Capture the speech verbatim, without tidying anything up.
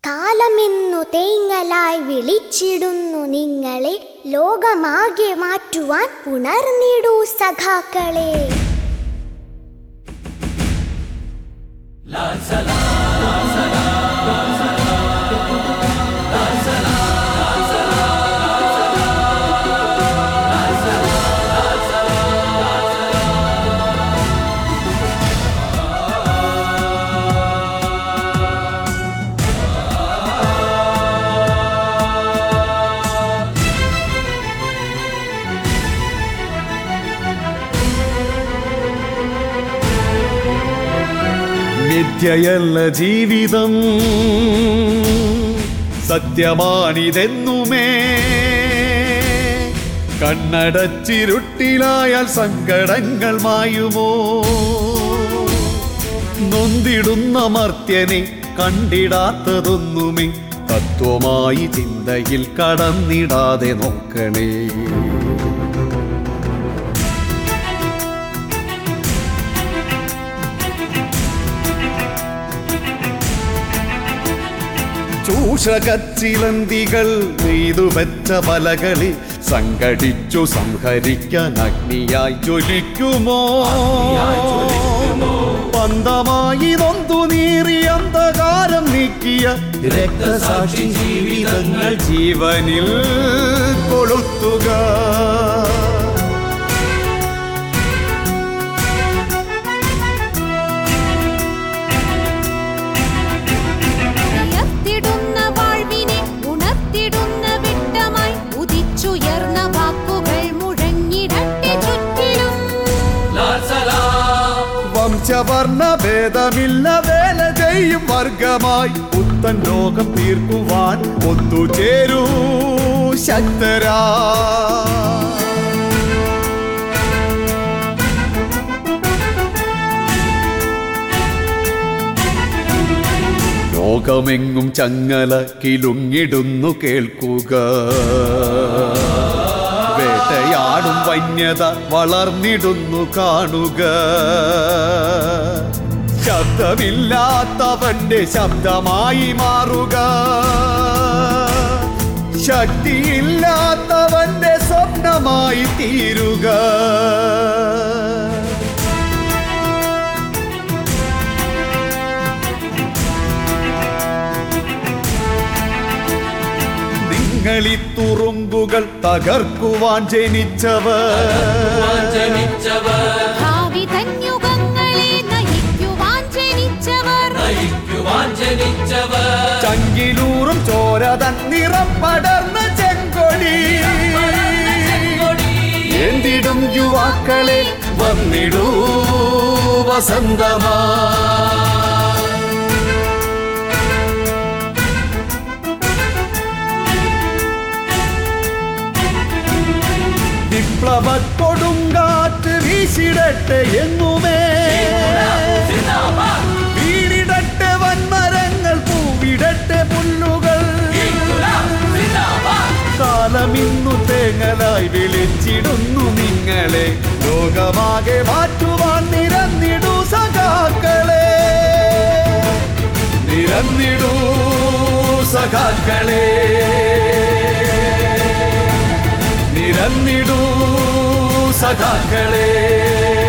കാലമെന്നു തേങ്ങലായി വിളിച്ചിടുന്നു നിങ്ങളെ, ലോകമാകെ മാറ്റുവാൻ ഉണർന്നിടൂ സഖാക്കളെ. മിഥ്യയല്ല ജീവിതം, സത്യമാണിതെന്നുമേ. കണ്ണടച്ചിരുട്ടിലായാൽ സങ്കടങ്ങൾ മായുമോ? നൊന്തിടുന്ന മർത്യനെ കണ്ടിടാത്തതൊന്നുമേ തത്വമായി ചിന്തയിൽ കടന്നിടാതെ നോക്കണേ. ചൂഷകച്ചിലന്തികൾ നെയ്തുവെച്ച പലകളിൽ സംഘടിച്ചു സംഹരിക്കാൻ അഗ്നിയായി ജ്വലിക്കുമോ? പന്തമായി നൊന്തു നീറി അന്ധകാരം നീക്കിയ രക്തസാക്ഷി ജീവിതങ്ങൾ ജീവനിൽ കൊളുത്തുക. വംശവർണ്ണഭേദമില്ല വേല ചെയ്യും വർഗമായി പുത്തൻ ലോകം തീർക്കുവാൻ ഒത്തുചേരൂ ശക്തരാ. ലോകമെങ്ങും ചങ്ങല കിലുങ്ങിടുന്നു കേൾക്കുക. വേട്ടയാടും വന്യത വളർന്നിടുന്നു കാണുക. ശബ്ദമില്ലാത്തവന്റെ ശബ്ദമായി മാറുക. ശക്തിയില്ലാത്തവന്റെ സ്വപ്നമായി തീരുക. തുറുങ്കുകൾ തകർക്കുവാൻ ജനിച്ചവർ, ചങ്കിലൂറും ചോരതൻ നിറം പടർന്ന ചെങ്കൊടി എന്തിടും യുവാക്കളെ വന്നിടൂ വസന്തമാ. വിപ്ലവ കൊടുങ്കാറ്റ് വീശിടട്ടെ എന്നുമേ. വീടിടട്ടെ വൻമരങ്ങൾ പൂവിടട്ടെ പുല്ലുകൾ. കാലമിന്നു തേങ്ങലായി വിളിച്ചിടുന്നു നിങ്ങളെ, ലോകമാകെ മാറ്റുവാൻ നിരന്നിടൂ സഖാക്കളെ. നിരന്നിടൂ സഖാക്കളെ. നിരന്നിടൂ സഖാക്കളെ.